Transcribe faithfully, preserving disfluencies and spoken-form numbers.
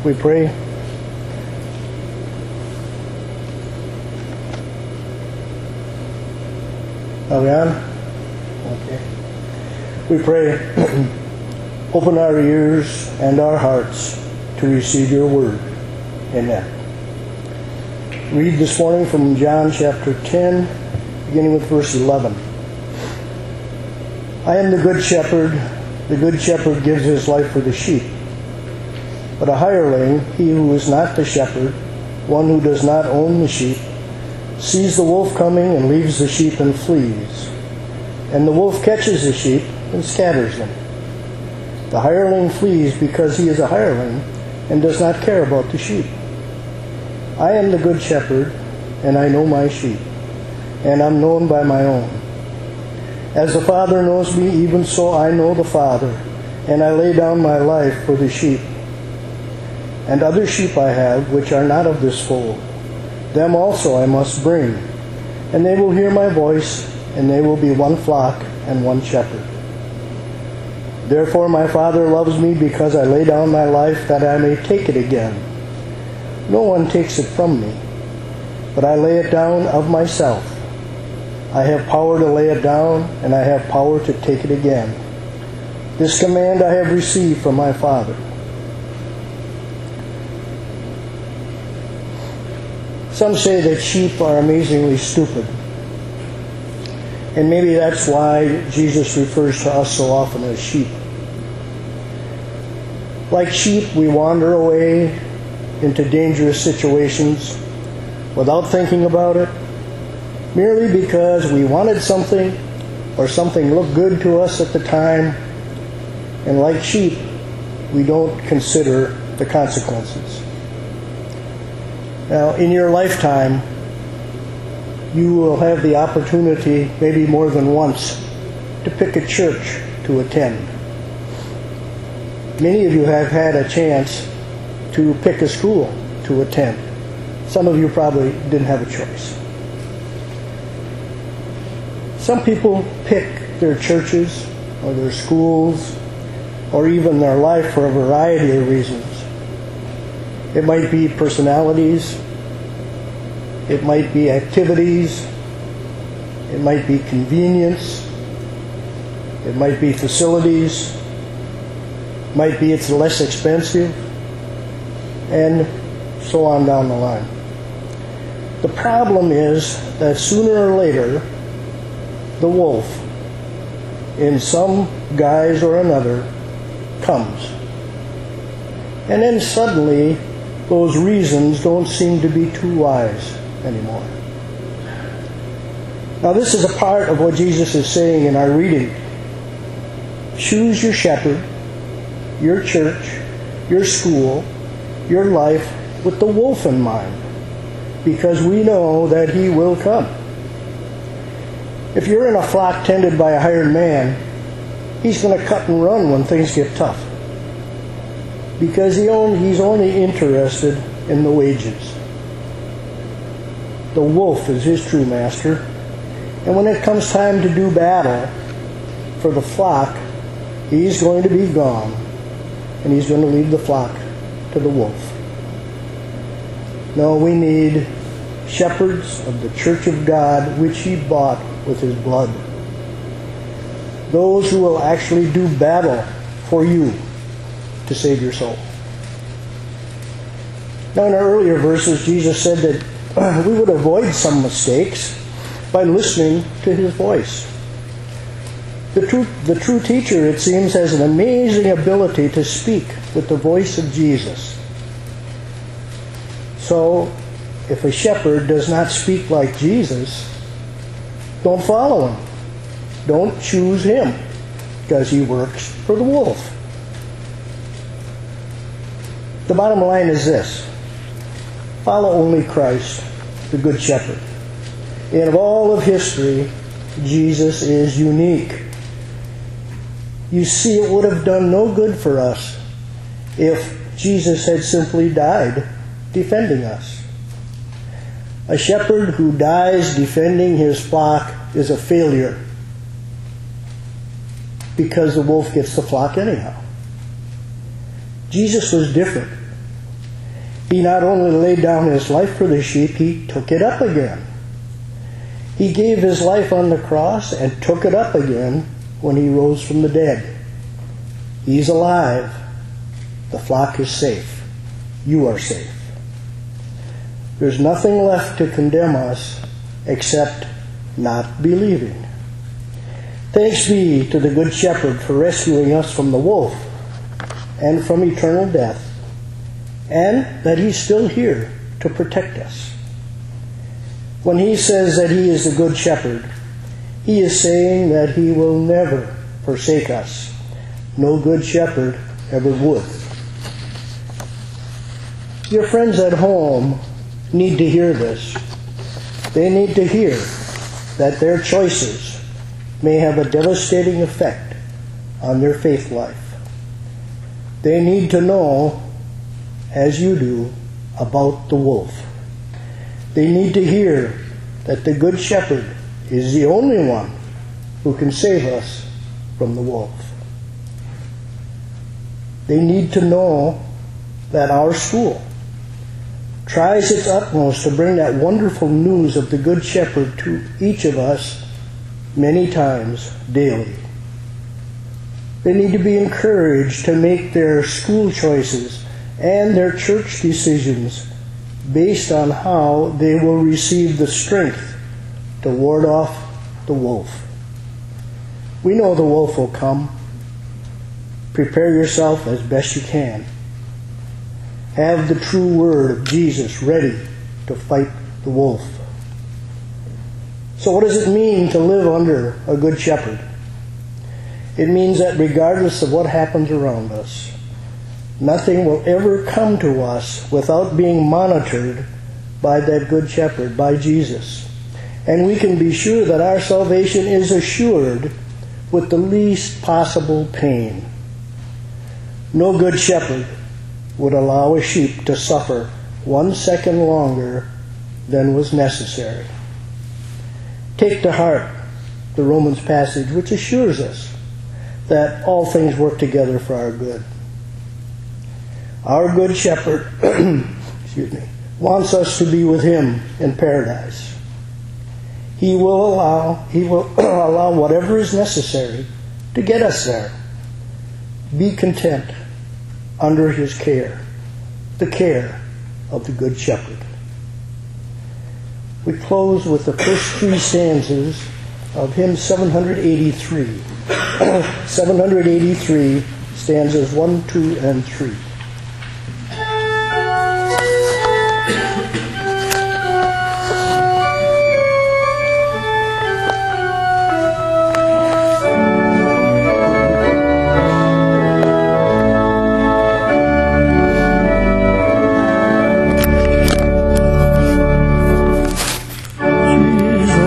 We pray. Are we on? Okay. We pray. Open our ears and our hearts to receive your word. Amen. Read this morning from John chapter ten, beginning with verse eleven. I am the good shepherd. The good shepherd gives his life for the sheep. But a hireling, he who is not the shepherd, one who does not own the sheep, sees the wolf coming and leaves the sheep and flees. And the wolf catches the sheep and scatters them. The hireling flees because he is a hireling and does not care about the sheep. I am the good shepherd, and I know my sheep, and am known by my own. As the Father knows me, even so I know the Father, and I lay down my life for the sheep. And other sheep I have, which are not of this fold. Them also I must bring, and they will hear my voice, and they will be one flock and one shepherd. Therefore my Father loves me, because I lay down my life that I may take it again. No one takes it from me, but I lay it down of myself. I have power to lay it down, and I have power to take it again. This command I have received from my Father. Some say that sheep are amazingly stupid. And maybe that's why Jesus refers to us so often as sheep. Like sheep, we wander away into dangerous situations without thinking about it, merely because we wanted something or something looked good to us at the time. And like sheep, we don't consider the consequences. Now, in your lifetime, you will have the opportunity, maybe more than once, to pick a church to attend. Many of you have had a chance to pick a school to attend. Some of you probably didn't have a choice. Some people pick their churches or their schools or even their life for a variety of reasons. It might be personalities. It might be activities. It might be convenience. It might be facilities. It might be it's less expensive. And so on down the line. The problem is that sooner or later, the wolf, in some guise or another, comes. And then suddenly, those reasons don't seem to be too wise anymore. Now this is a part of what Jesus is saying in our reading. Choose your shepherd, your church, your school, your life with the wolf in mind, because we know that he will come. If you're in a flock tended by a hired man, he's going to cut and run when things get tough, because he only, he's only interested in the wages. The wolf is his true master, and when it comes time to do battle for the flock, he's going to be gone, and he's going to leave the flock to the wolf. No, we need shepherds of the church of God, which he bought with his blood. Those who will actually do battle for you to save your soul. Now in our earlier verses, Jesus said that we would avoid some mistakes by listening to his voice. The true, the true teacher, it seems, has an amazing ability to speak with the voice of Jesus. So, if a shepherd does not speak like Jesus, don't follow him. Don't choose him, because he works for the wolf. The bottom line is this: follow only Christ, the Good Shepherd. In all of history, Jesus is unique. You see, it would have done no good for us if Jesus had simply died defending us. A shepherd who dies defending his flock is a failure, because the wolf gets the flock anyhow. Jesus was different. He not only laid down his life for the sheep, he took it up again. He gave his life on the cross and took it up again when he rose from the dead. He's alive. The flock is safe. You are safe. There's nothing left to condemn us except not believing. Thanks be to the Good Shepherd for rescuing us from the wolf and from eternal death, and that he's still here to protect us. When he says that he is the Good Shepherd, he is saying that he will never forsake us. No good shepherd ever would. Your friends at home need to hear this. They need to hear that their choices may have a devastating effect on their faith life. They need to know, as you do, about the wolf. They need to hear that the Good Shepherd is the only one who can save us from the wolf. They need to know that our school tries its utmost to bring that wonderful news of the Good Shepherd to each of us many times daily. They need to be encouraged to make their school choices and their church decisions based on how they will receive the strength to ward off the wolf. We know the wolf will come. Prepare yourself as best you can. Have the true word of Jesus ready to fight the wolf. So what does it mean to live under a good shepherd? It means that regardless of what happens around us, nothing will ever come to us without being monitored by that good shepherd, by Jesus. And we can be sure that our salvation is assured with the least possible pain. No good shepherd would allow a sheep to suffer one second longer than was necessary. Take to heart the Romans passage which assures us that all things work together for our good. Our good shepherd excuse me, wants us to be with him in paradise. He will allow he will allow whatever is necessary to get us there. Be content under his care, the care of the Good Shepherd. We close with the first three stanzas of hymn seven eighty-three. seven eighty-three, stanzas one, two, and three.